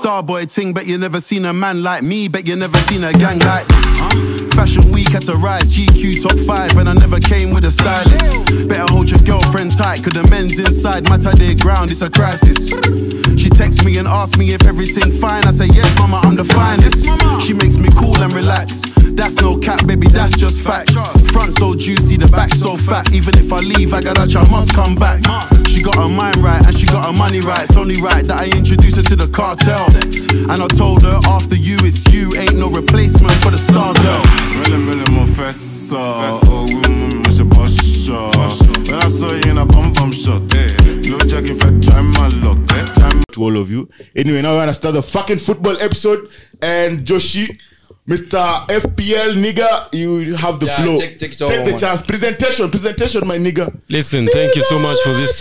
star boy ting, bet you never seen a man like me, bet you never seen a gang like this. Fashion week had to rise, GQ top 5, and I never came with a stylist. Better hold your girlfriend tight, cause the men's inside matter their ground, it's a crisis. She texts me and asks me if everything fine, I say yes mama, I'm the finest. She makes me cool and relax, that's no cap baby, that's just facts. Front so juicy, the back so fat, even if I leave I got a child must come back. She got her mind right and she got her money right, it's only right that I introduce her to the cartel. And I told her after you it's you, ain't no replacement for the star girl. Really mon fessa, oh woman, moi c'est pas shot. When I saw you in a bum shot, no jogging fat, try my luck, to all of you. Anyway, now we're gonna start the fucking football episode, and Joshi, Mr. FPL nigga, you have the floor. Take the chance. Presentation, my nigga. Listen, thank you so much for this.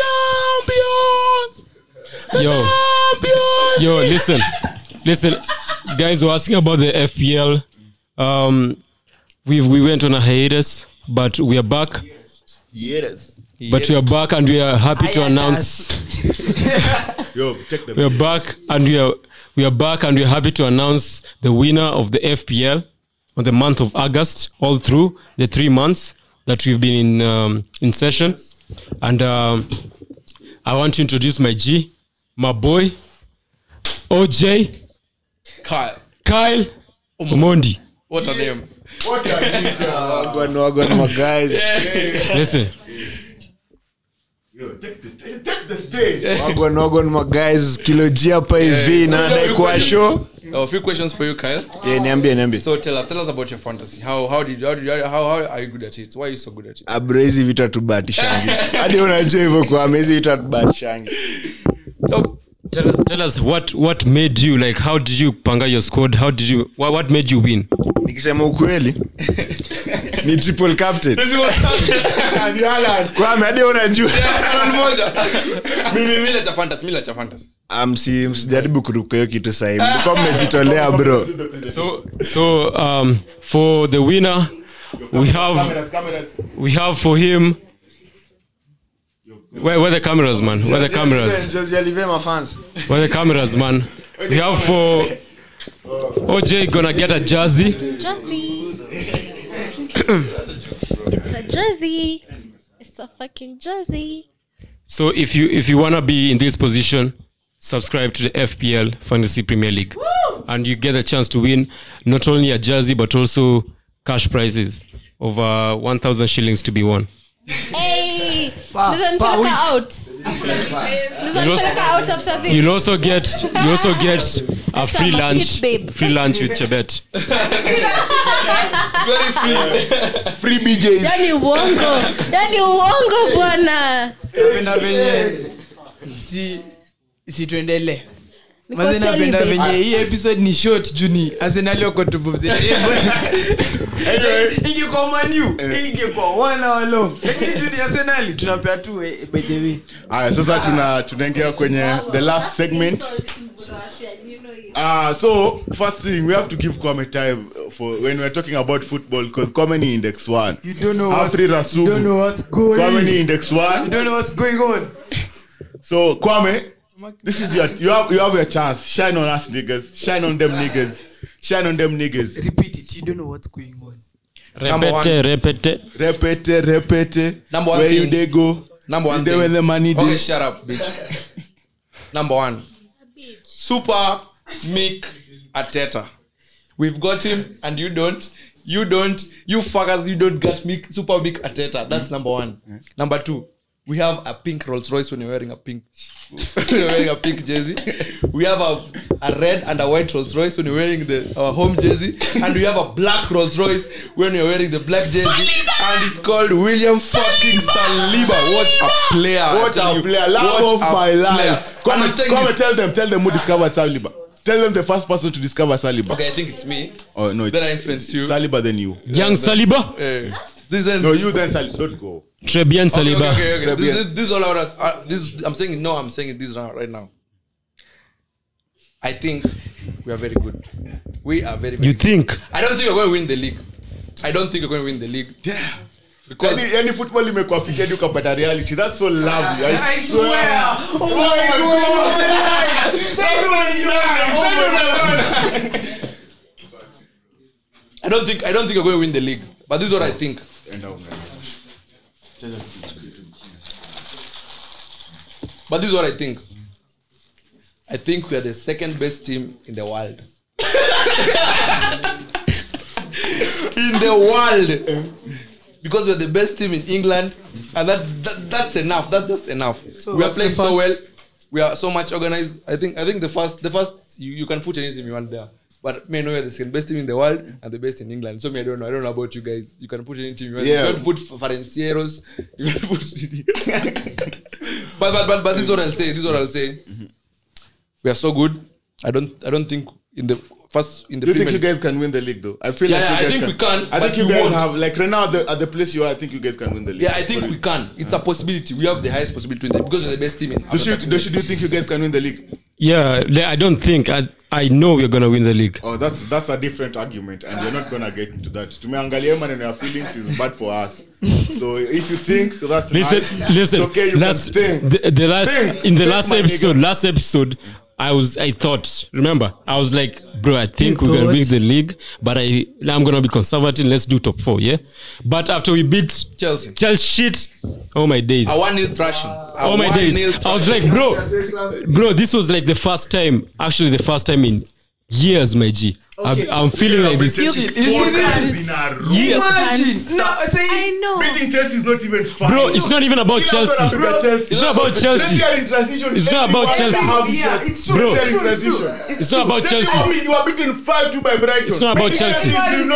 Yo, listen, guys were asking about the FPL. We went on a hiatus, but we are back. Yes. But we are back, and we are happy to announce. We are back, and we are back, and we are happy to announce the winner of the FPL on the month of August, all through the 3 months that we've been in session. And I want to introduce my G, my boy, OJ, Kyle Omondi. What a name! Wagwan, my guys. Listen. Yo, take the stage. Wagwan, my guys. Kiloji hapa hivi na ndai kwa show. A few questions for you, Kyle. Yeah, niambie. So tell us about your fantasy. How are you good at it? Why are you so good at it? Abrezi vita tubatishangi. Hadi unajua hivyo kwa mezi vita tubatishangi. So tell us what made you, like, how did you panga your squad? What made you win? Nikisema ukweli ni triple captain. Ni Haaland. Kwa hadi unajua. Mimi la cha fantasy. Msijaribu kuruka hiyo kitu sasa hivi. Kwa mmejitolea bro. So for the winner we have for him. Where the cameras, man? Where the cameras? Just leave my fans. Where the cameras, man? We have for OJ gonna get a jersey. It's a jersey. It's a fucking jersey. So if you wanna be in this position, subscribe to the FPL Fantasy Premier League. Woo! And you get a chance to win not only a jersey but also cash prizes of 1,000 shillings to be won. Hey, listen, put out. Out after this. You'll also get a free lunch. Free lunch with Chebet. Very free. Free BJs. Yani uongo bwana. Napenda venye si tuendelee. Maze napenda venye hii episode ni short juni. Arsenal wako top of the table. Ingekuwa Man U, ingekuwa 1 hour long. Lakini juni Arsenal tunapea tu by the way. Aya, sasa tunaingia kwenye the last segment. So first thing, we have to give Kwame time for when we're talking about football, because Kwame ni index 1. You don't know what's going on. Kwame ni index 1. You don't know what's going on. So Kwame, this is you have your chance. Shine on us niggas. Shine on them niggas. Repeat it. You don't know what's going on. Repete. Number one Where thing. you they go? Number one they thing. When the money Okay, dey. shut up, bitch. Number one. Super Mick Arteta. We've got him and you don't. You fuckers, you don't get Super Mick Arteta. That's number one. Number two. We have a pink Rolls Royce when you're wearing a pink jersey. We have a red and a white Rolls Royce when you're wearing our home jersey. And we have a black Rolls Royce when you're wearing the black jersey. And it's called William fucking Saliba. What a player. What a player. Love of my life. Come and tell them who discovered Saliba. Tell them the first person to discover Saliba. Okay, I think it's me. Oh no, it's Then I influenced you. Saliba then you. Young Saliba. No, you then Saliba. Don't go. Très bien Saliba. Okay. This is all about us. I'm saying it this right now. I think we are very good. We are very, very You good. think? I don't think we're going to win the league. Yeah. Because any football imekuwa featured ukapata reality. That's so lovely. I swear. Oh my god. I don't think you're going to win the league. But this is what I think. But this is what I think. I think we are the second best team in the world. In the world. Because we're the best team in England. And that's enough. That's just enough. So we are playing so well. We are so much organized. I think the first you can put any team you want there. But me, I know you're the second best team in the world and the best in England. So me, I don't know about you guys. You can put any team you want. You can put Ferencieros. You can put. But this is what I'll say. Mm-hmm. We are so good. I don't think in the Do you think you guys can win the league though? I feel like I think we can. I think you guys have, like right now at the place you are, I think you guys can win the league. Yeah, I think we can. It's a possibility. We have the highest possibility to win because we're the best team in. Do you think you guys can win the league? Yeah, I don't think. I know we're gonna win the league. Oh, that's a different argument, and we're not gonna get into that. Tumeangalia man and your feelings is bad for us. So if you think that's listen, it's okay, you can think. In the last episode. I thought, remember, I was like, bro, I think we're going to win the league, but I'm going to be conservative. Let's do top 4, yeah? But after we beat Chelsea shit, oh my days. I want it thrashing. Oh my days. I was like, bro, this was like the first time in years, my G. Okay. I'm feeling like this. Imagine. No, I know. Beating Chelsea is not even fun. Bro, it's not even about Chelsea. It's not about Chelsea. It's not about Chelsea. Yeah, it's true. Bro, it's not about Chelsea. You are beaten 5-2 by Brighton. It's not about Chelsea.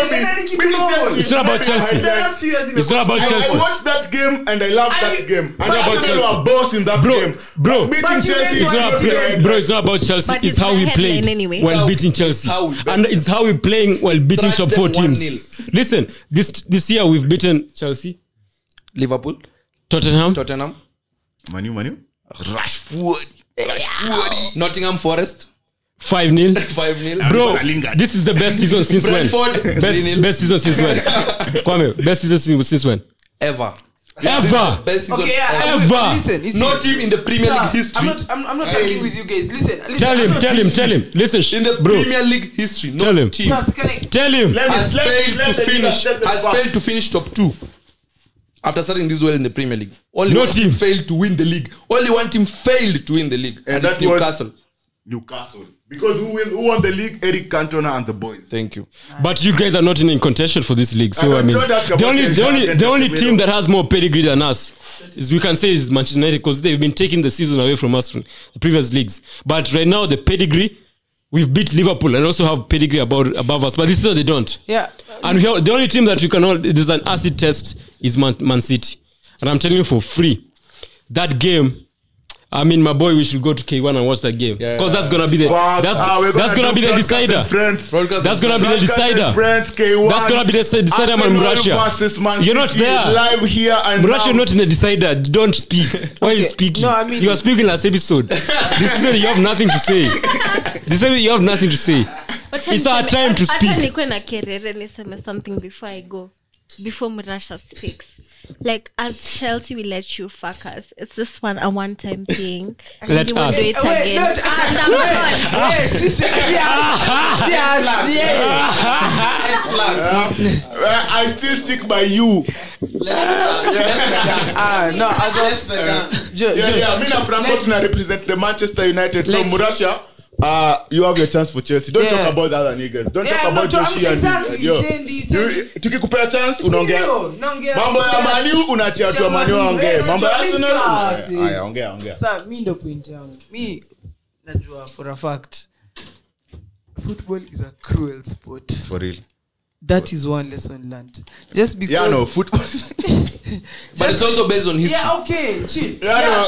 It's not about Chelsea. It's not about Chelsea. I watched that game and I loved that game. It's not about Chelsea. You are boss in that game. Bro, beating Chelsea it's not about Chelsea. It's how we played while beating Chelsea. And it's how we're playing while beating top 4 teams. 1-0. Listen, this year we've beaten Chelsea, Liverpool, Tottenham, Manu, Rashford, Nottingham Forest, 5-0. Bro, this is the best season since Brentford, when? Best season since when? Kwame, best season since when? Ever. Best season ever. Listen. No team in the Premier League history. I'm not arguing with you guys. Listen. Tell him. Listen, in the Premier League history, no team Tell him. has failed to finish top 2 after starting this well in the Premier League. Only one team failed to win the league. Only one team failed to win the league, and that's Newcastle. Because who won the league? Eric Cantona and the boys. Thank you. But you guys are not in contention for this league. So I mean, the only team that has more pedigree than us is, we can say, is Manchester United, because they've been taking the season away from us from the previous leagues. But right now, the pedigree, we've beat Liverpool and also have pedigree above us. But this year they don't. Yeah. And the only team that we can all, there's an acid test, is Man City. And I'm telling you for free, that game, I mean, my boy, we should go to K1 and watch that game, because that's gonna be the that's gonna be the decider. That's gonna be the decider. That's gonna be the decider, man. Russia, you're not there. Live here and Russia, not in the decider. Don't speak. Why are you speaking? No, I mean, you are speaking last episode. This season you have nothing to say. This season you have nothing to say. It's our time to speak. Hata nikuwe na kerere niseme something before I go. Before Murasha speaks. Like, as Chelsea, we let you fuck us. It's just a one-time thing. Let us. Do it again. Not us. I still stick by you. No, as Mina Franco to represent the Manchester United. So Murasha, you have your chance for Chelsea. Don't talk about the other niggas. Don't talk about Joshi and tukikupea chance unaongea mambo ya Manu, unachia tu Manu aongee mambo ya Arsenal. Haya, ongea. Sasa mimi ndo point yangu. Mimi najua for a fact football is a cruel sport. For real. That is one lesson learned. Just because football. But it's also based on history. Yeah, okay, chill.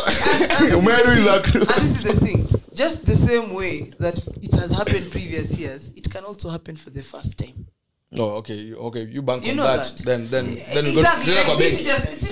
And this is the thing. Just the same way that it has happened previous years, it can also happen for the first time. Oh, okay. You bank on that. Then Exactly. we go. This is just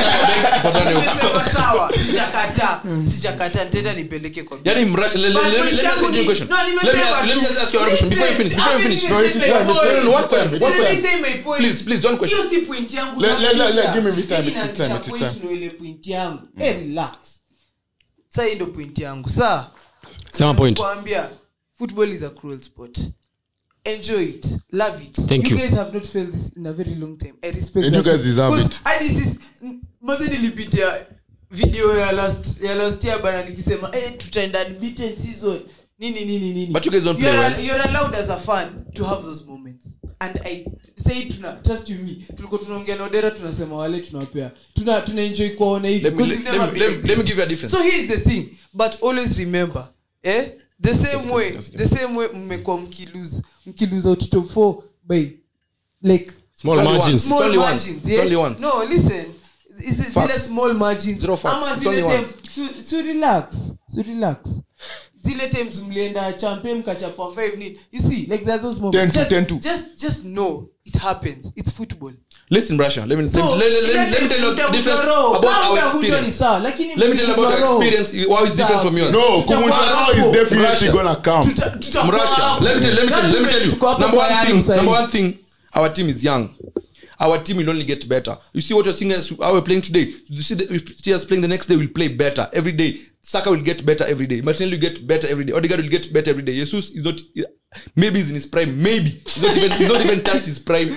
sijakata nitaenda nipeleke kwa. Yani Mrasha, let me ask you a question. Let me just ask you one question before you finish. No, it is fine. One question. Please, don't question. Hiyo si point yangu. Give me time. It's time. No, ile point yangu. Relax. Sasa ndio point yangu. Sasa Same point. Kuambia football is a cruel sport. enjoy it, love it. Thank you. guys have not felt this in a very long time. I respect And that you guys shit. deserve 'Cause it. I this is maze nilipitia video ya last year bana nikisema tutaenda unbeaten season nini. But you guys don't play well. You're allowed as a fan to have those moments. And I say trust you me. Tulikuwa tunaongea na Odera tunasema wale tunawapea. Tuna enjoy kuona hivi. Let me give you a difference. So here's the thing, but always remember, the same way mmekuwa mkilose out top 4 by like Small margins. small It's only one. margins. It's only one. No, listen. Is it zile small margins? Zero facts. Ama It's zile only times so relax. Zile times mlienda champion mkachapa 5 nil. You see, like there's those moments. 10-2. Just know it happens. It's football. Listen, Brasha, let me So, tell you the difference about our experience. Let me tell you about our experience. Why is different from yours? No, Kumutaro is definitely Russia. gonna come. Russia. Let me tell you. Number one thing, our team is young. Our team will only get better. You see what you're seeing as how we're playing today. You see us playing the next day, we'll play better every day. Saka will get better every day. Martinelli will get better every day. Odegaard will get better every day. Jesus is not. Maybe he's in his prime. Maybe he's not even touched his prime.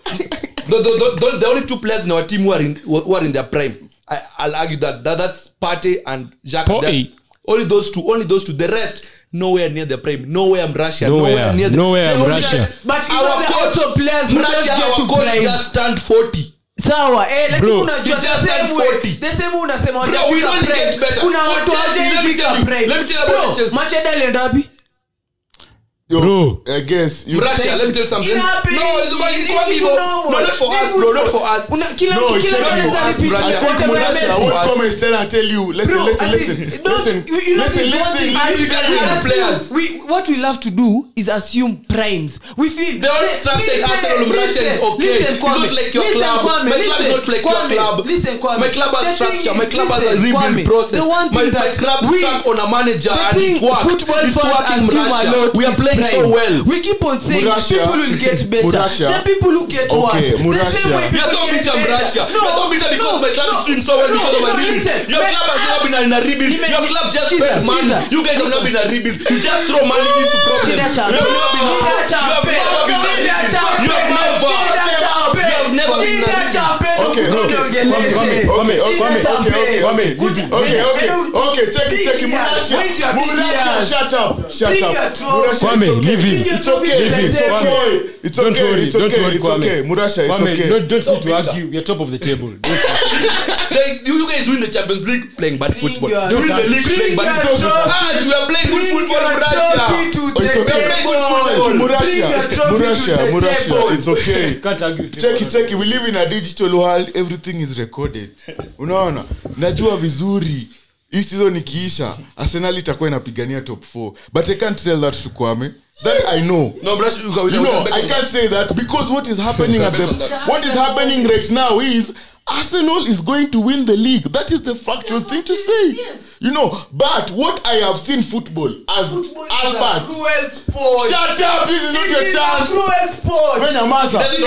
The only 2 players in our team who are in their prime. I'll argue that's Partey and Xhaka. Only those two. The rest nowhere near the prime. Nowhere I'm Russia. Nowhere I'm Russia. But our top players who Russia, just get our to coach prime. just turned 40. Sawa lakini Bro, unajua you just turned 40. the same unasema Bro, we hawajafika don't prime. get better. Kuna So watu Chelsea, hawajafika prime. let me tell you about Bro, Chelsea. Macheda alienda wapi? Bro. I guess you. Russia, let me tell you something. It happens. It's normal. No, not for us, Ni bro. football. Not for us. Kila No, kila check mtu it anaweza out. repeat I I whatever think we are Murasha, messing. what us. comments tell I tell you? Listen, Bro, listen, I listen, think- don't- listen, you know, listen, this one thing- listen, And you can win listen. players. What we love to do is assume primes. We feel The whole structure in Arsenal Russia is okay. It's not like your club. My club is not like your club. Listen, Kwame. My club has The thing structure. is, My club has a listen, rebuild Kwame, process. the one thing My that club we- stuck on a manager the and thing it worked. football It's fans working in assume a Russia. lot We are is playing so prime. well. We keep on saying Murasha. people will get better. Murasha. The people who get Okay, worse. The Murasha. same way We are people so get bitter, better. Russia. No, We are so bitter because my club is doing so well because of a rebuild. listen. Your club has never been in a rebuild. Your club just spent money. You guys have not been in a rebuild. You just throw money into problems. You have never been in a rebuild. You have never been in a rebuild. You have never been in a rebuild. Okay, check it. Murasha, shut up. Murasha, Kwame, it's okay. leave him. It's okay. It's Don't worry, okay. don't worry, It's okay. Kwame. Murasha, it's Kwame, okay. don't So need to bitter. argue. We are top of the table. Like, you guys win the Champions League playing bad football. your- You win the league playing bad your football. trophy. We are playing good football in Russia. It's okay. Murasha, it's okay. Can't argue. Check it. We live in a digital world. Everything is recorded. Unaona? Najua vizuri. Hii season ikiisha, Arsenal itakuwa inapigania top 4. But I can't tell that to Kwame. That I know. No, Brasha, You know, I can't say that because what is happening what is happening right now is Arsenal is going to win the league. That is the factual thing to say. Yes. You know, but what I have seen football as Albert. Cruel sport. Shut up! This is not your chance. Cruel sport. When you're master. Doesn't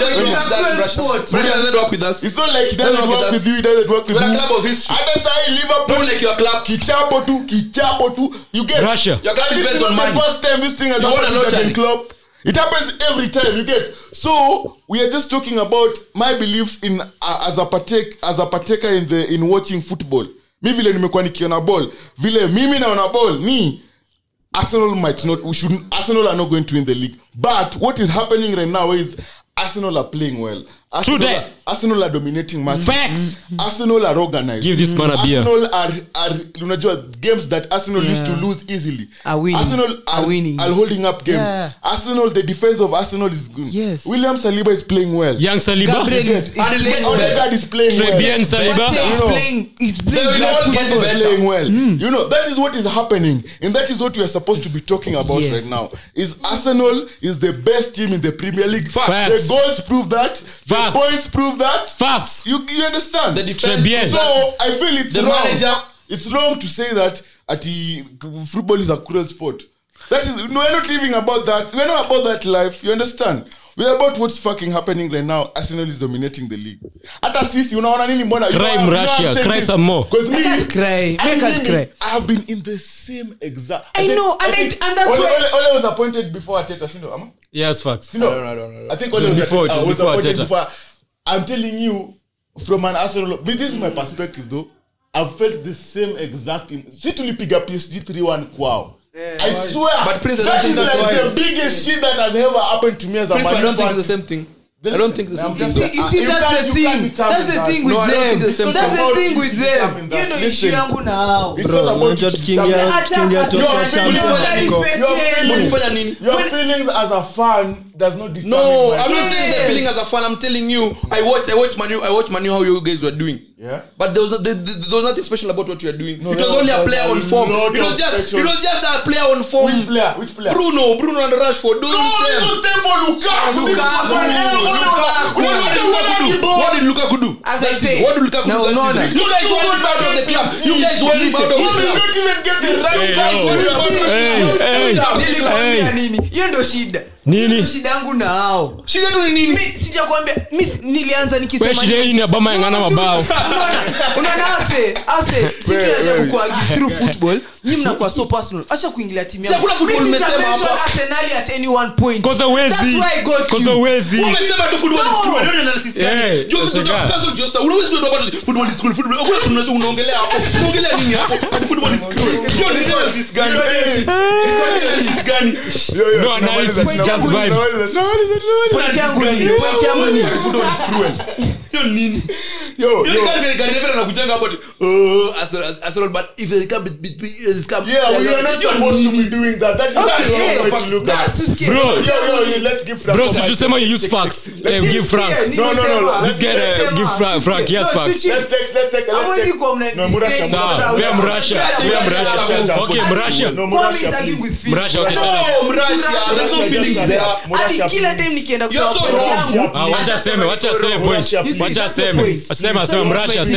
work with us. It's not like it doesn't Doesn't work work with with you, it doesn't work with We're a you. club of history. Other side, Liverpool. Don't like your club. Kichapo tu. You get Russia. Your club And is this is based on not the money. first time this thing has You won happened a at the lottery. club. It happens every time, you get. So we are just talking about my beliefs in as a partaker in watching football. Mi vile nimekuwa nikiona ball, vile mimi naona ball ni Arsenal are not going to win the league. But what is happening right now is Arsenal are playing well. Arsenal are dominating matches. Facts. Arsenal are organized. Give this man a beer. Arsenal are unajua games that Arsenal used to lose easily. Are winning. Arsenal Are winning. are holding up games. Yeah. Arsenal, the defense of Arsenal is good. Yes. William Saliba is playing well. Young Saliba. Gabriel is And it'll get playing better. Odegaard is playing Trebian well. Saliba. He's playing They will black all get football. better. Playing well. You know, that is what is happening. And that is what we are supposed to be talking about Yes. right now. Is Arsenal is the best team in the Premier League. Facts. The goals prove that. The Facts. points prove that. Facts. You understand? The defense. Trebian. So I feel it's The wrong. manager. It's wrong to say that football is a cruel sport. That is, no, we're not living about that. We're not about that life. You understand? We're about what's fucking happening right now. Arsenal is dominating the league. Hata sisi unaona nini mbona? Cry Russia, cry some more. Because me, I can't cry. I have been in the same exact. I know, and that's why Ole was appointed before Arteta, you know, Ama? Yes, facts. You know, I don't know. I think Ole was before appointed Arteta. before. I'm telling you, from an Arsenal, but this is my perspective though. I've felt the same exact. See, tulipiga PSG 3-1 kwao. I swear, But Prince, I don't that think is that's like why. the biggest shit that has ever happened to me as a Prince, Man I don't think fan. it's the same thing. I don't think the same thing. You see, that's the thing. That's the thing with No, I don't them. think the same That's thing. the thing with them. You know, issue yangu na hao. It's not about unajua tukiingia toka Unafanya nini? your feelings as a fan does not determine No, my I'm not saying that feeling as a fan. I'm telling you, I watch Manu how you guys were doing. Yeah. But there was nothing special about what you were doing. No, it was no, only a there's player a on form. lot It was of just special- a player on form. Which player? Bruno and Rashford. Those No, this them. was time for Lukaku. What did Lukaku do? As I say, What did Lukaku no, do? no, that no. season? You guys were out of the club. You guys were out of the You club. did not even get the right price yo. for your Nilikwambia nini? Hiyo ndo shida. Nini? Hiyo ndo shida yangu na hao. Shida tu ni nini? Mimi sijakwambia, mimi nilianza nikisema Wewe shida hii ni Obama yangana mabao. Unaona ase sisi tunajaribu kuargue through football. Nyinyi mnakuwa so personal. Acha kuingilia timu yangu. Si hakuna football Mimi nimesema sijamention hapa. Arsenal at any one point. Koza wezi. That's why I got Koza you. wezi. Umesema tu football is cool. Ndio analysis Eh, gani? Joe nashangaa. Cancel Josta. Unaweza kuwa about football is cool. Football. Hakuna tunaweza unaongelea hapo. Unaongelea nini hapo? Football is cool. Ndio ni analysis gani? Analysis gani? No analysis, just vibes. Point yangu ni Football is cruel. Ndio nini? Yo. Gari never anakujanga hapo. Arsenal but if they come Yeah, we are not supposed to be doing that. That is not the wrong way to look at it. Bro, Yo, let's give Frank. bro, so you say you use facts. Give Frank. No. This guy give Frank. Yes, facts. Let's take. No, Murasha. Sawa, we are Murasha. Okay, Murasha. No, Murasha, please. Murasha, okay, tell us. There's no feelings there. Murasha, kila time nikienda You're so kusema wrong. point yangu. Wacha aseme point. Wacha aseme. Sema Murasha,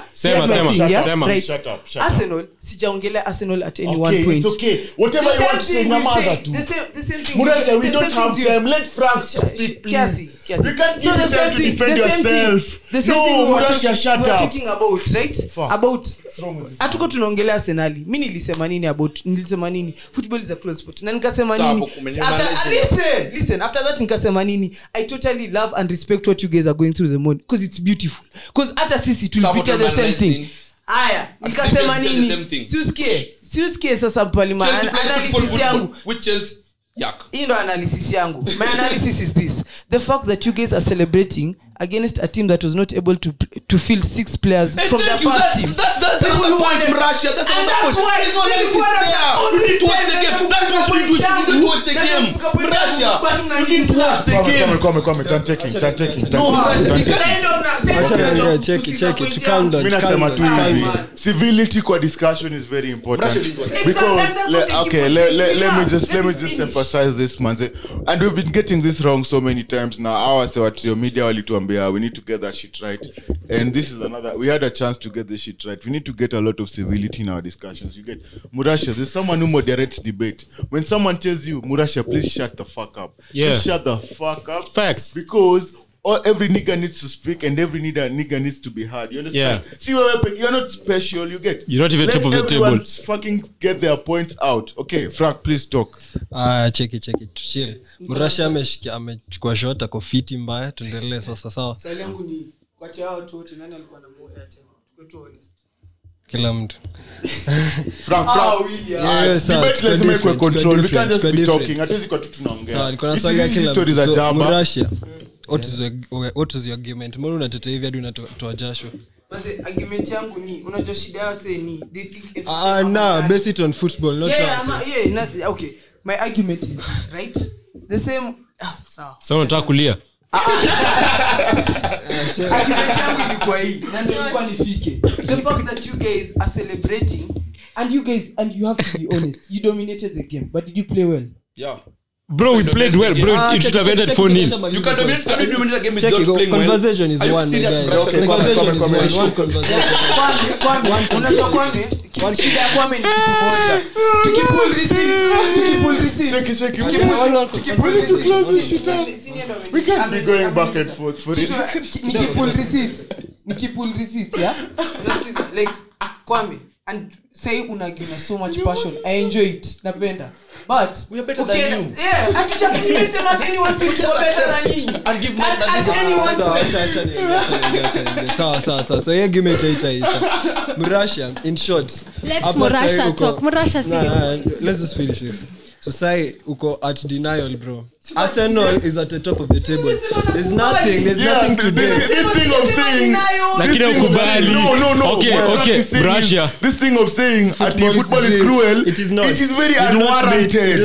sema. Right. Shut up. Arsenal sijaongelea Arsenal at any one Okay, point. it's okay. Whatever you want to say, nyamaza tu. The same thing. Murasha, we the don't same have things you- time. Let Frank speak, please. Kiasi. We can't give the you same time to thing- defend the same thing- yourself. the same No, thing we were Murasha, talking- shut we were up. talking about, right? Fuck. About What's wrong with this? hatuko tunaongelea Arsenali. Mimi nilisema nini football is a cruel sport. Na nikasema Sawa, nini? hapo Listen, after that nikasema nini? I totally love and respect what you guys are going through the morning because it's beautiful. Because hata sisi tulipitia the same thing. Aya, nikasema the nini? same thing. Siusikie sasa mpalima analysis yangu. Which Chelsea? Yak. Hii ndo analysis yangu. My analysis is this: the fact that you guys are celebrating against a team that was not able to field 6 players from their first team. That's another point in Russia. That's And another that's point. why There's no analysis there. You need to watch the game. That's what you need to watch the game. Russia. You need to watch the game. Come. Turn taking. No, Russia. You can't. check it. Calm down. Mimi nasema tu Calm hivi. down. Civility kwa discussion is very important. Russia didn't watch it. Because Exactly. let me just emphasize this, man. And we've been getting this wrong so many times now. Our your media walituambia we need to get that shit right. And this is another, we had a chance to get this shit right. We need to get a lot of civility in our discussions. You get Murasha, there's someone who moderates debate. When someone tells you, Murasha, please shut the fuck up. Yeah. Just shut the fuck up. Facts. Because every nigga needs to speak and every nigga needs to be heard. You understand? Yeah. See, you're not special. You get. You're not even Let top of the everyone table. fucking get their points out. Okay, Frank, please talk. check it tuchill. Murasha amechukua shot ako fiti mbaya, tuendelee sasa. Sawa, Swali yangu ni kati ya watu wote nani alikuwa na more airtime? Tuko tu honest. kila mtu. Frank. Yes, sir. Debate lazima ikuwe Tuko control. We different, can't just tuko be different. talking. Hatuwezi kwa tu tunaongea. Sawa, niko na Hizi swali ya kila stories za mtu. So, jaba. Murasha, what is your argument? Mbona unatetea hivi hadi unatoa jasho? Maze argument yangu ni unajua shida yao say ni they think Base it on football, not okay. My argument is this, right? The same sawa. Sasa unataka kulia. Argument yangu ilikuwa hii na ndio ilikuwa nifike. The fact that you guys are celebrating and you have to be honest, you dominated the game, but did you play well? Yeah. Bro, we played well, bro. It should have ended 4-0. You can dominate the game Check without it. playing well. Conversation is Are you one, serious, guys. bro? Okay, conversation is one conversation. Kwani unajua kwani shida ya kwame ni kitu moja. Tukipull receipts We can't be going back and forth for it. Nikipull receipts, yeah? Like, Kwame, and say unagina so much passion. I enjoy it. Napenda. But we are better than you. Yeah, at anyone better than you. I'll give more than anyone. So here give me Itaisha. Murasha, in short. Let's Murasha talk. Murasha let's just finish this. So say uko at denial, bro. Arsenal is at the top of the table. There's nothing to do. This thing of saying Okay, Russia. This thing of saying football is cruel. It is not. It is very unwarranted.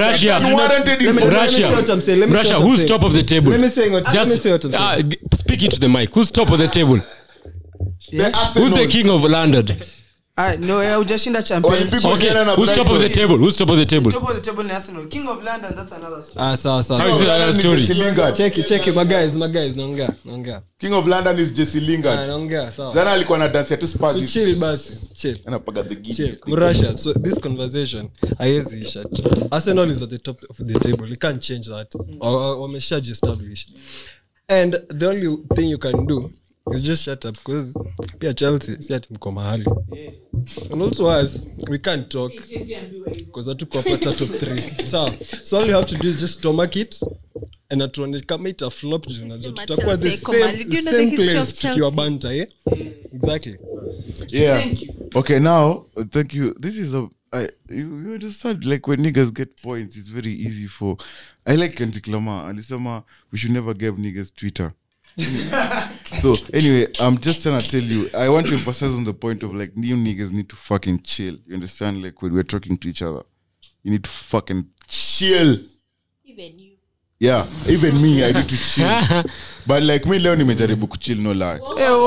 Russia, who's top of the table? Let me say what I'm saying. Speak into the mic. Who's top of the table? Yeah. Who's the king of London? No, ujashinda champion. Okay, who's top of the table? Top of the table ni Arsenal. King of London, that's another story. Sawa. How is that story? Check my guys, naongea. King of London is Jesse Lingard. Naongea, sawa. Jana alikuwa na dance tu Spurs. So chill basi, chill. Anapaga the gig. Chill. Russia. So this conversation haiwezi isha. Arsenal is at the top of the table. You can't change that. Wamesha establish. And the only thing you can do is just shut up because pia Chelsea si ati mko mahali. And also us, we can't talk because hatuko hapa top 3. So all you have to do is just stomach it and atuone kama ita flop juu unajua tutakuwa the same place tukiwa banta, exactly. Yeah. Okay, now thank you. This is you understand, like when niggas get points, it's very easy for. I like Kendrick Lamar. Alisema we should never give niggas Twitter. So anyway, I'm just trying to tell you, I want to emphasize on the point of like new niggas need to fucking chill. You understand? Like when we're talking to each other, you need to fucking chill. Even you. Yeah, even me, I need to chill. But like me leo nimejaribu kuchill, no lie.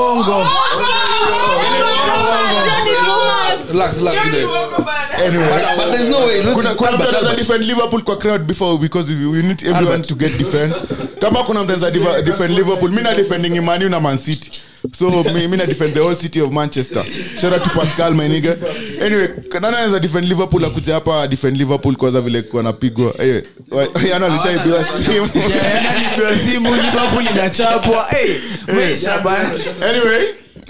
Relax today. Anyway, but there's no way. Kuna mtu defend Liverpool kwa crowd before because we need everyone to get defense. Kama kuna mtu defend Liverpool, mimi na defending Man U na Man City. So mimi na defend the whole city of Manchester. Shout out to Pascal, my nigga. Anyway, kana anaweza defend Liverpool akuja hapa defend Liverpool kwanza vile wanapigwa. Yana alishaibiwa simu. Yana simu Liverpool inachapwa. Anyway,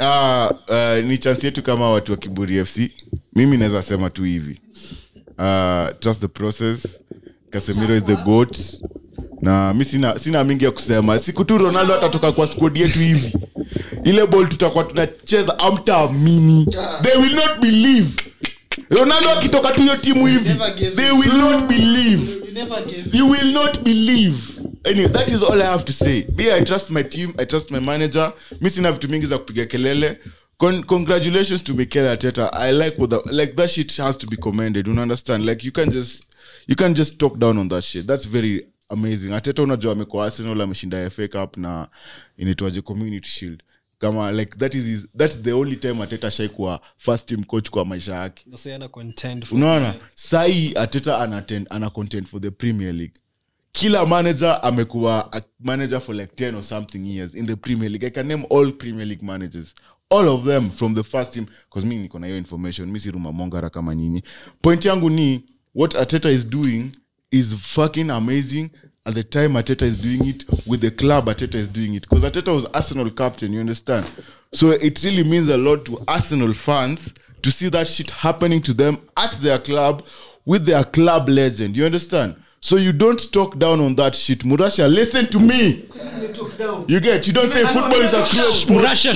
ni chance yetu kama watu wa Kiburi FC. Mimi naweza sema tu hivi. Trust the process. Casemiro is the GOAT. Na mimi sina mingi ya kusema. Siku tu Ronaldo atatoka kwa squad yetu hivi. Ile ball tutakuwa tunacheza amtaamini. They will not believe. Ronaldo akitoka tu hiyo timu hivi. They will not believe. You will not believe. Anyway, that is all I have to say. I trust my team, I trust my manager. Mimi sina vitu mingi za kupiga kelele. Congratulations to Mikel Arteta. I like that shit has to be commended. You understand? Like you can't just talk down on that shit. That's very amazing. Arteta unajua amekuwa Arsenal ameshinda FA Cup na inaitwaje Community Shield. Kama like that's the only time Arteta shaikuwa first team coach kwa maisha yake. Sasa ana contend. Unaona? Sai Arteta ana contend for the Premier League. Kila manager amekuwa a manager for like 10 or something years in the Premier League. I can name all Premier League managers. All of them from the first team. Because mimi niko na hiyo information. Mimi si Ruma Mongara kama nyinyi. Point yangu ni what Arteta is doing is fucking amazing. At the time Arteta is doing it, with the club Arteta is doing it. Because Arteta was Arsenal captain, you understand? So it really means a lot to Arsenal fans to see that shit happening to them at their club with their club legend, you understand? So you don't talk down on that shit. Murasha, listen to me. You don't say football is a cruel. Murasha,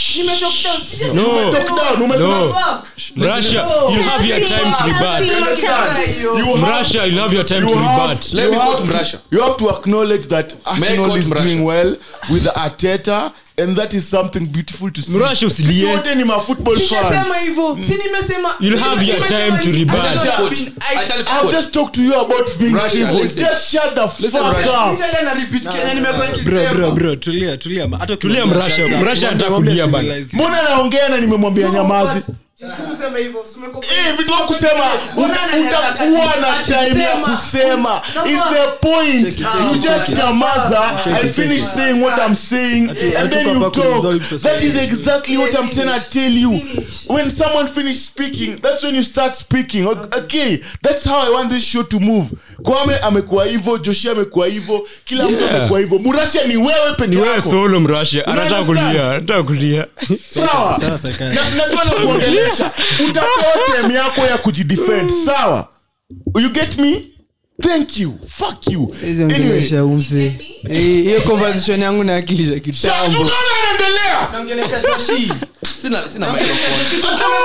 No. Murasha, you have your time to rebut. Murasha, you have your time to rebut. Let me go to Murasha. You have to acknowledge that Arsenal is doing well with Arteta, and that is something beautiful to see. Murasha usilie. Wote ni ma football fans. You'll have your time to rebut. I've just talked to you about being simple. Just shut the fuck up. Bro, tulia. Tulia Murasha. Murasha atakulia bana. Mbona naongea na nimemwambia nyamazi? kusema hivyo. Simeko. Vitu kusema utakuwa na time ya kusema. Is the point. You just nyamaza. I finish saying what I'm saying and then you talk. That is exactly what I'm trying to tell you. When someone finish speaking, that's when you start speaking. Okay, that's how I want this show to move. Kwame amekuwa hivyo, Joshua amekuwa hivyo, kila mtu amekuwa hivyo. Murashia ni wewe peke yako. Wewe solo Murashia. Anataka kulia. Sawa. Na tunakuongelesha. Utatoa time yako ya kujidefend. Sawa. You get me? Thank you. Fuck you. Anyway, hiyo conversation yangu na akilisha kitambo. Tunaendelea. Naongelesha Joshi. Sina microphone.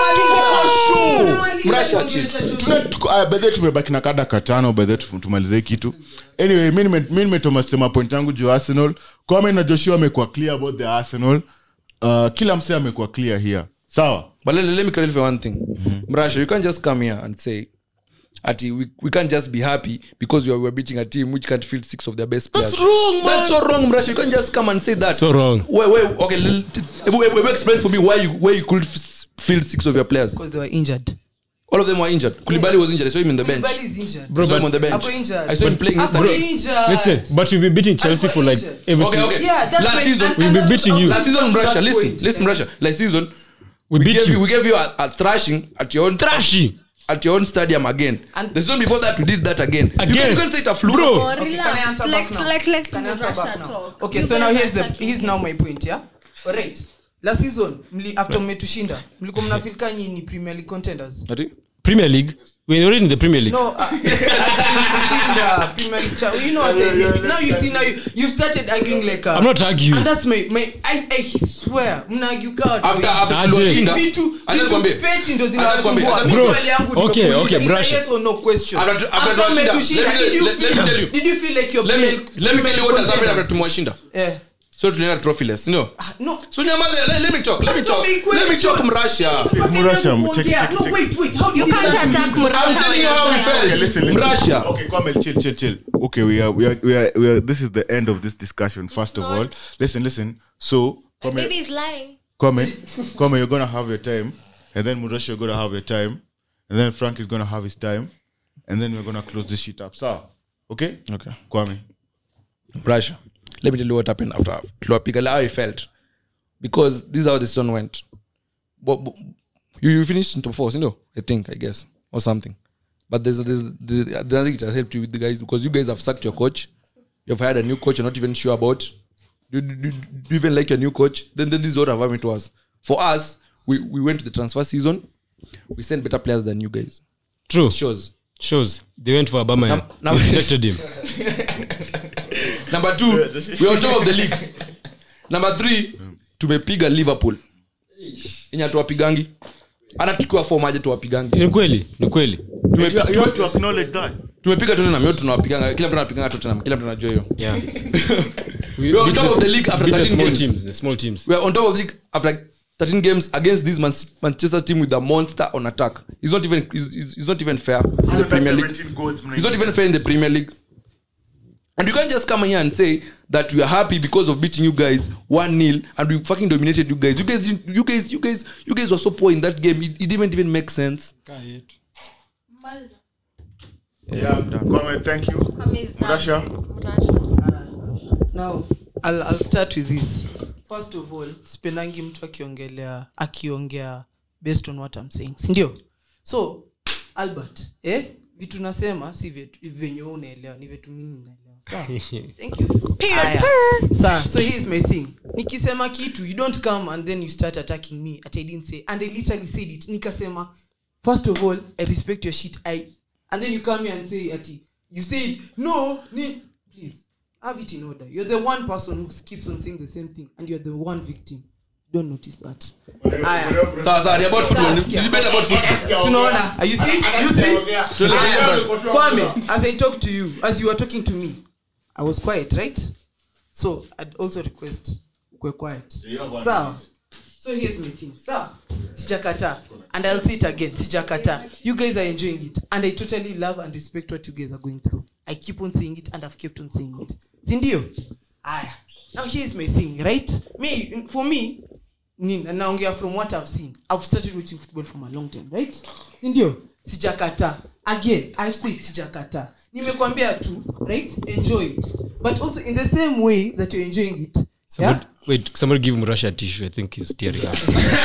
Bedhe tumebaki na kada katano bedhe tumalize kitu. Anyway, mimi nimetomasa point yangu juu Arsenal. Kwame na Joshua amekuwa clear about the Arsenal. Kila msee amekuwa clear here. Sawa? But let me clarify one thing. Mrasha, you can't just come here and say we can't just be happy because we are beating a team which can't field 6 of their best players. That's wrong, man. That's so wrong, Mrasha. You can't just come and say that. So wrong. Wait. Okay, explain for me why you could field 6 of your players. Because they were injured. All of them were injured. Koulibaly was injured. I saw him in the bench. Koulibaly is injured. Bro, I saw him on the bench. Ako injured. I saw him playing yesterday. Injured. Listen, but we've been beating Chelsea for like every season. Okay. Yeah, that's Last season we've been beating you. Last season, Mrasha, listen, Mrasha. Last season We beat you. We gave you a thrashing at your own at your own stadium again. And the season before that, we did that again. You can say it a fluke. Bro. Okay, can I answer back now? Can I answer back now? Okay, so now here's now my point, yeah? Alright. Last season, after mmetushinda, mlikuwa mnafeel kanyi ni Premier League contenders. Premier League? We're already in the Premier League. No, Premier League. You know what I mean? Now you see, you started arguing like I'm not arguing. And that's I swear, mna argue card. After Lushinda, vitu peti ndo zinasumbua. Bro, Swali yangu okay, brush. Yes or no question. After Lushinda, did you feel like you're playing? Let me tell you what has happened after Tumwashinda. Yeah. So tulienda trophyless, no? No. So let me talk Mrasha. No, wait. How do you can't attack Murasha? I'm telling you how we felt. Okay, listen. Mrasha. Okay, come on, chill. Okay, we are this is the end of this discussion. First of all, listen. So, Maybe he's lying. Come, you're going to have your time, and then Murasha, you're going to have your time, and then Frank is going to have his time, and then we're going to close this shit up. So, okay? Okay. Kwame. Mrasha. Let me tell you what happened after Tulopiga, how I felt. Because this is how the season went. But you finished in top 4, I guess, or something. But there's nothing that has helped you with the guys, because you guys have sacked your coach. You've hired a new coach you're not even sure about. Do you even like your new coach? Then this is what happened to us. For us, we went to the transfer season. We sent better players than you guys. True. Shows. They went for Obama. We rejected him. Number 2, we're on top of the league. Number 3, tumepiga Liverpool. Inya tuwapigangi. Ana tukua form aje tuwapigangi. Ni kweli. You have to acknowledge that. Tumepiga Tottenham, yote tunawapiganga. Kila mtu anapiganga Tottenham, kila mtu anajua hiyo. Yeah. We're on top of the league after 13 games. The small teams. We're on top of the league after 13 games against this Manchester team with a monster on attack. It's not even fair in the Premier League. It's not even fair in the Premier League. And you can't just come here and say that we are happy because of beating you guys 1-0 and we fucking dominated you guys. You guys were so poor in that game. It didn't even make sense. Yeah, Kwame, thank you. Murasha. Now, I'll start with this. First of all, sipendangi mtu akiongea based on what I'm saying. Sindio? So, Albert, vitu nasema si venye unaelewa, ni vitu mimi naelewa. Thank you. So here's my thing. Nikisema kitu, you don't come and then you start attacking me. I didn't say, and I literally said it. Nikasema, first of all, I respect your shit. And then you come here and say, you said, no, please, have it in order. You're the one person who keeps on saying the same thing, and you're the one victim. Don't notice that. Sorry, about football. You better about football. You see? Kwame, as I talk to you, as you are talking to me, I was quiet, right? So I'd also request we're quiet. So here's my thing. Sijakata. And I'll say it again. Sijakata. You guys are enjoying it. And I totally love and respect what you guys are going through. I keep on saying it and I've kept on saying it. Sindio? Now here's my thing, right? For me, naongea from what I've seen. I've started watching football from a long time, right? Ndio, sijakata. Again, I've said sijakata. Nimekwambia tu, right? Enjoy it. But also in the same way that you're enjoying it. Somebody give Murasha a tissue. I think he's tearing up.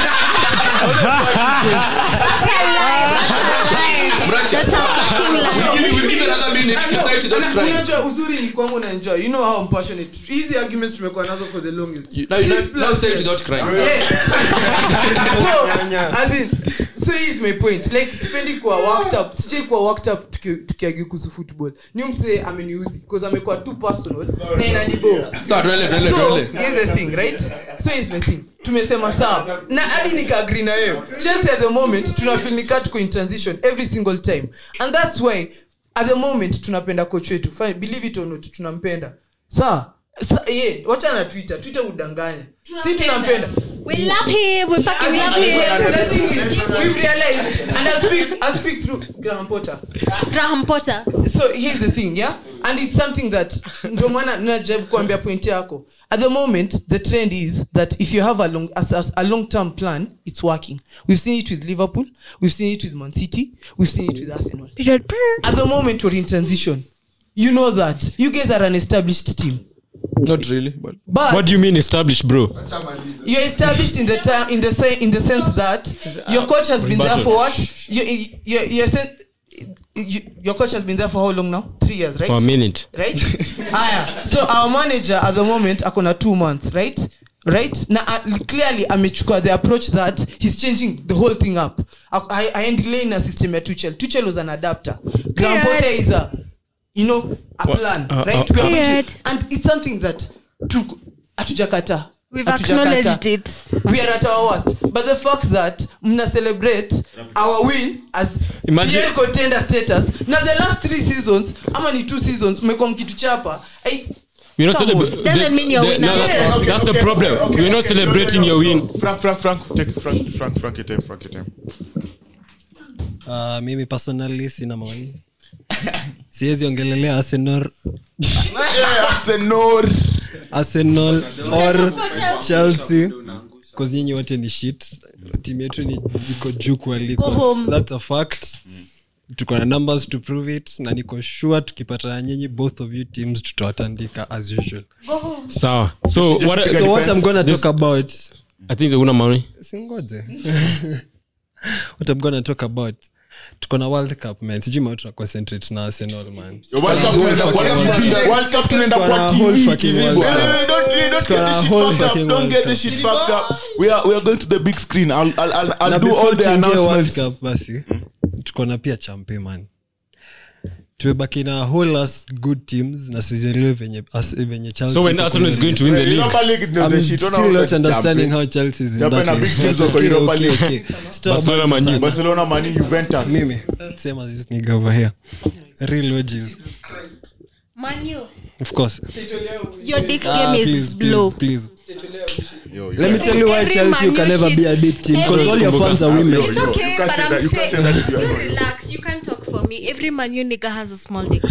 Unajua uzuri ni kwangu na enjoy. You know how I'm passionate. Easy arguments tumekuwa nazo for the longest. Now say it without crying. So here's my point. Like sipendi kwa worked up tukiargue kuhusu football. Ni mse ameniudhi because amekuwa too personal na inanibo. So here's the thing, right? So here's my thing. Tumesema sawa na hadi nika-agree na yeye. Chelsea at the moment tunafeel ni tuko in transition every single time, and that's why at the moment tunapenda coach wetu. Believe it or not, tunampenda. Sawa wacha na Twitter udanganya. Si tunampenda. We love him. We fucking love him. The thing is, we've realized, and I'll speak through Graham Potter. So here's the thing, yeah, and it's something that ndio maana najaribu kuambia point yako. At the moment, the trend is that if you have a long-term plan, it's working. We've seen it with Liverpool. We've seen it with Man City. We've seen it with Arsenal. At the moment, we're in transition. You know that. You guys are an established team. Not really, but what do you mean established, bro? You're established in the sense that your coach has been there for what? Your coach has been there for how long now? 3 years, right? For a minute. Right? So our manager at the moment akona 2 months, right? Now clearly amechukua the approach that he's changing the whole thing up. I endelay in a system at Tuchel was an adapter. Graham Potter is a plan, right? And it's something that atujakata. We've acknowledged it. We are at our worst. But the fact that mna celebrate our win as PL contender status. Now the last 3 seasons, ama ni 2 seasons, mmekuwa mkituchapa. We're not celebrating. Doesn't mean you're winning. That's the problem. We're not celebrating your win. Frank your time. Mimi personally sina maoni. Siwezi ongelelea Arsenal or Chelsea because nyinyi wote ni shit. Team yetu ni iko juu kuliko. That's a fact. Tuko na numbers to prove it na niko sure tukipata nyinyi both of you teams tutawatandika as usual. So what I'm going to talk about, I think una maoni. Singoje. What I'm going to talk about, tuko na World Cup, man. Sijui mao tuna concentrate na Arsenal, man. World Cup tunaenda kwa TV. Don't get the shit fucked up. We are going to the big screen. I'll do all the announcements. World Cup basi. Tuko na pia champe, man. Tumebaki na whole as good teams na sijaelewa venye Chelsea. So when Arsenal is going to win the league, I'm still not understanding how Chelsea is in that. Okay. Barcelona, Man U, Juventus. Mimi, same as this nigga over here. Real OGs. Man U. Of course. Your dick game is low. Please. Let me tell you why Chelsea you can never be a big team because all your fans are women. It's okay, You can't but say that. You can't say that if you are annoyed. relax. You can't talk for me. Every Man U nigga has a small dick.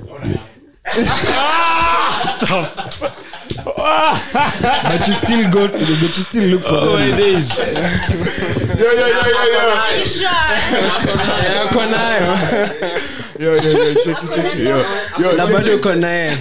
But you still look for them. it is. Are you sure? Na bado uko naye.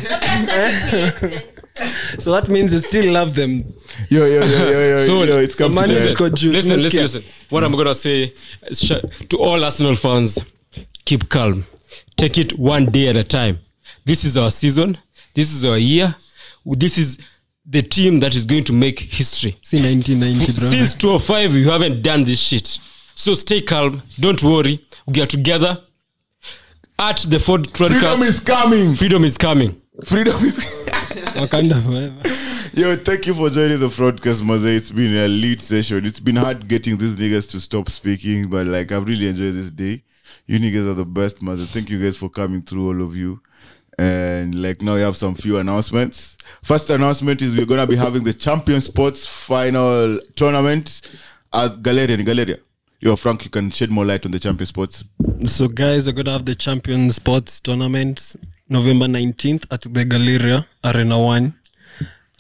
So that means you still love them. Yo, it's come to that. Listen. What I'm gonna say is to all Arsenal fans, keep calm. Take it one day at a time. This is our season. This is our year. This is the team that is going to make history. See 1990, bro. Since 2005, you haven't done this shit. So stay calm. Don't worry. We are together. At the Ford Freedom is coming. Freedom is coming. Wakanda forever. Yo, thank you for joining the broadcast, Maze. It's been a lead session. It's been hard getting these niggas to stop speaking, but like I've really enjoyed this day. You niggas are the best, Maze. Thank you guys for coming through, all of you. And like now we have some few announcements. First announcement is we're gonna be having the Champion Sports final tournament at Galleria. Yo, Frank, you can shed more light on the Champion Sports. So guys, we're gonna have the Champion Sports tournament November 19th at the Galleria Arena 1.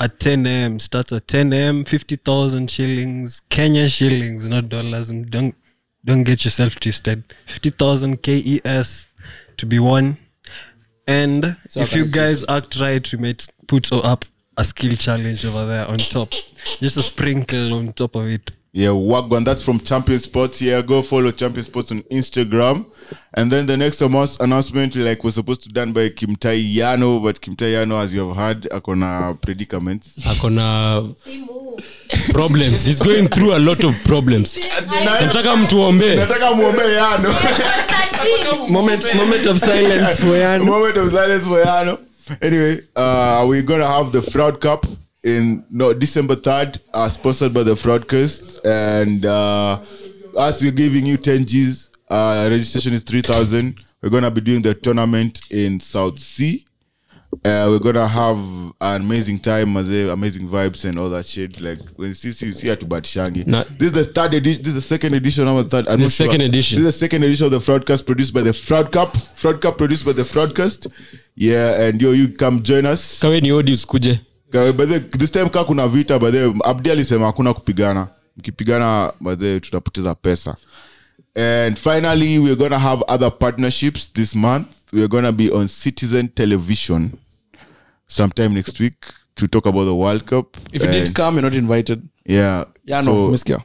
at 10 a.m. Starts at 10 a.m. 50,000 shillings, Kenya shillings, not dollars. Don't get yourself twisted. 50,000 KES to be won. And if you guys act right, we might put up a skill challenge over there on top. Just a sprinkle on top of it. Yeah, Wagwan. That's from Champion Sports. Yeah, go follow Champion Sports on Instagram. And then the next announcement, like, was supposed to be done by Kimtai Yano, but Kimtai Yano, as you have heard, akona predicaments. Akona problems. He's going through a lot of problems. Nataka mtuombe. Nataka muombe Yano. Moment of silence for Yano. Moment of silence for Yano. Anyway, we're gonna have the Fraud Cup in December 3rd, sponsored by the Fraudcast, and as we're giving you 10 G's, registration is 3,000. We're gonna be doing the tournament in South Sea. We're gonna have an amazing time, amazing vibes and all that shit. Like when you see at Batshangi. This is the third edition. This is the second edition. Edition. This is the second edition of the Fraudcast, produced by the Fraud Cup. Fraud Cup produced by the Fraudcast. Yeah, and you come join us. Kawe ni audience kuje. This time kuna vita, but Abdi alisema hakuna kupigana. Mkipigana tutapoteza pesa. And finally, we're gonna have other partnerships this month. We're gonna be on Citizen Television sometime next week to talk about the World Cup. If you did come, you're not invited. Yeah. No, Miskia.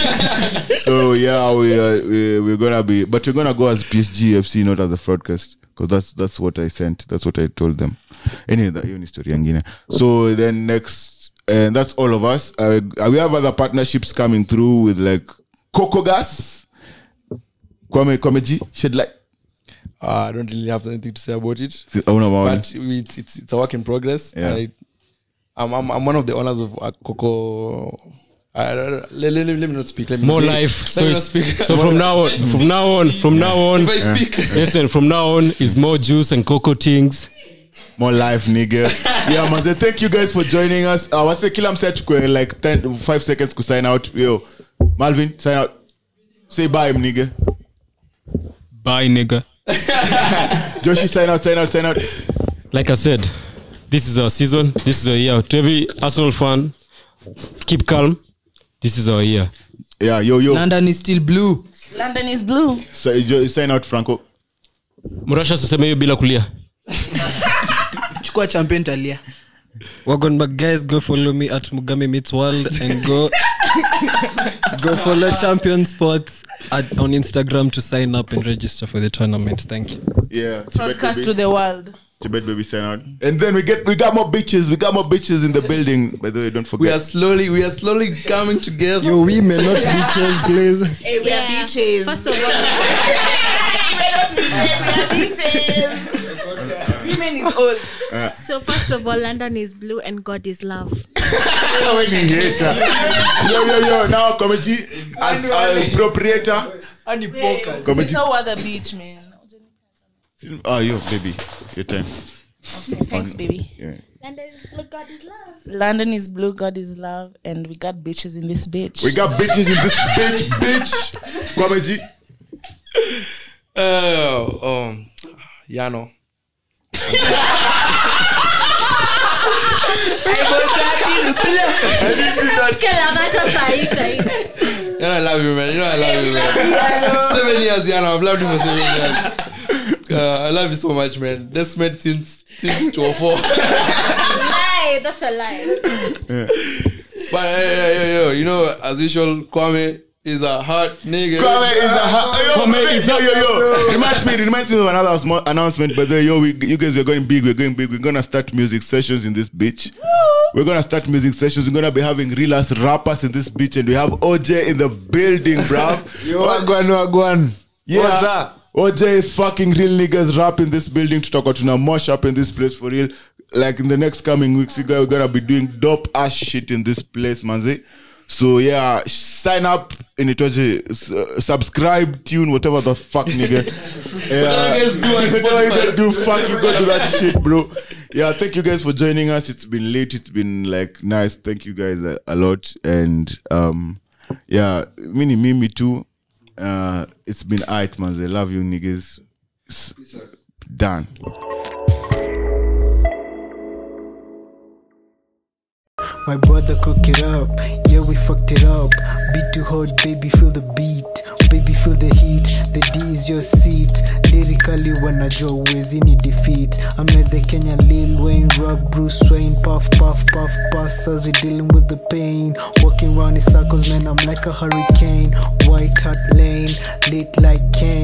So yeah, we're gonna be, but we're gonna go as PSG FC, not as the Fraudcast, because that's what I sent. That's what I told them. Anyway, that is story yangine. So then next, and that's all of us. We have other partnerships coming through with like Coco Gas, Kwame G, Shed Light. I don't really have anything to say about it. But it's a work in progress. Yeah. I'm one of the owners of Coco. Let me not speak. More life. So from now on, if I speak, listen. From now on is more juice and cocoa things. More life, nigga. Yeah, man. Thank you guys for joining us. I was saying, kill set like 5 seconds to sign out. Yo, Malvin, sign out. Say bye, nigga. Bye, nigga. Joshi, sign out. Like I said, this is our season. This is our year. To every Arsenal fan, keep calm. This is our year. Yeah, yo. London is still blue. London is blue. So, sign out, Franco. Murasha suseme hiyo bila kulia. Chukua champion talia. Wagon back, guys. Go follow me at Mugame Meets World and go follow Champion Sports on Instagram to sign up and register for the tournament. Thank you. Yeah. Broadcast to the world. Tibet baby, sign out. And then we got more bitches. We got more bitches in the building. By the way, don't forget. We are slowly coming together. Yo, we may not bitches, please. Hey, we are beaches. First of all, We are beaches. Women is old. so first of all, London is blue and God is love. Yo. Now, comedy as proprietor. It's no other beach, man. Oh, yo, baby. Your time. Okay, thanks, baby. Yeah. London is blue, God is love. London is blue, God is love, and we got bitches in this bitch. We got bitches in this bitch. Comedy. Yano. I love you, man. I love you, man. 7 years, Yano. I've loved you for 7 years. I love you so much, man. That's met since 2004. Lie, that's a lie. But you know, as usual, Kwame is a hot nigga. Kwame is a yo. Reminds me of another small announcement. But you guys, we're going big. We're gonna start music sessions in this bitch. We're gonna start music sessions. We're gonna be having real ass rappers in this bitch, and we have OJ in the building, bruv. Yo, Wagwan. Yeah. What's up? OJ fucking real niggas rap in this building to talk about mosh up in this place for real. Like in the next coming weeks, we're gonna be doing dope ass shit in this place, manze. So yeah, sign up in it, OJ. Subscribe, tune, whatever the fuck, nigga. Whatever you do, fuck you, go do that shit, bro. Yeah, thank you guys for joining us. It's been late. It's been like nice. Thank you guys a lot. And yeah, me too. It's been aight, man. I love you, niggas. Done. My brother cook it up, yeah we fucked it up. Beat too hard, baby feel the beat, baby feel the heat. The D is your seat. Lyrically wanajua uwezi ni defeat. I'm like the Kenyan Lil Wayne, Rob, Bruce Wayne. Puff, puff, puff, pass as we dealing with the pain. Walking around in circles, man, I'm like a hurricane. White hot lane, lit like Kane.